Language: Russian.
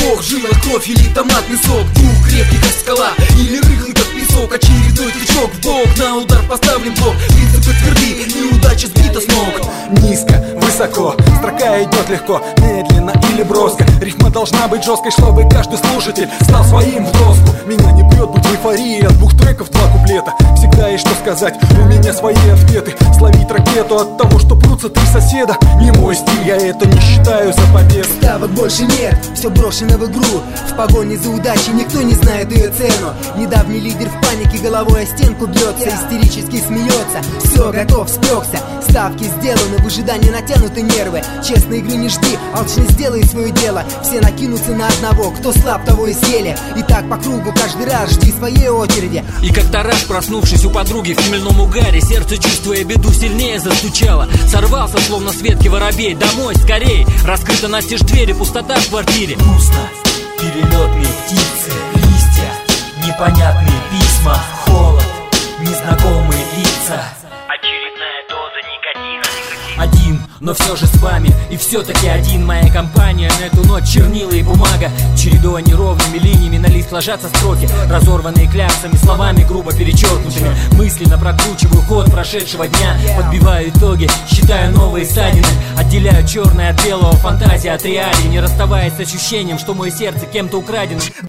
вдох, жила кровь или томатный сок. Дух крепкий как скала или рыхлый как песок. Очередной тычок в бок, на удар поставлен блок. Принципы тверды, неудача сбита с ног. Низко, высоко, строка идет легко, медленно или броско. Рифма должна быть жесткой, чтобы каждый слушатель стал своим в доску. Меня не прет быть в эйфории от 2 треков 2 куплета. Всегда есть что сказать, у меня свои ответы. Словить ракету от того, что прутся 3 соседа. Не мой стиль, я это не считаю за победу. Ставок больше нет, все брошено в игру. В погоне за удачей никто не знает ее цену. Недавний лидер в панике головой о стенку бьется, истерически смеется. Все, готов, спекся, ставки сделаны, в ожидании натянуты нервы. Честной игры не жди, алчно сделай свое дело. Все накинутся на одного, кто слаб, того и съели. И так по кругу каждый раз жди своей очереди. И как-то раз, проснувшись у подруги в хмельном угаре, сердце, чувствуя беду, сильнее застучало. Сорвался, словно с ветки воробей. Домой, скорей! Раскрыта настежь двери, пустота в квартире. Пусто, перелетные птицы, листья, непонятные письма, холод, незнакомые лица. Очередная доза никотина. Один, но все же с вами, и все-таки один. Моя компания на эту ночь чернила и бумага. Чередуя неровными линиями на лист ложатся строки, разорванные кляксами, словами грубо перечеркнутыми. Мысленно прокручиваю ход прошедшего дня, подбиваю итоги, считаю новые ссадины. Отделяю черное от белого, фантазия от реалий, не расставаясь с ощущением, что мое сердце кем-то украдено.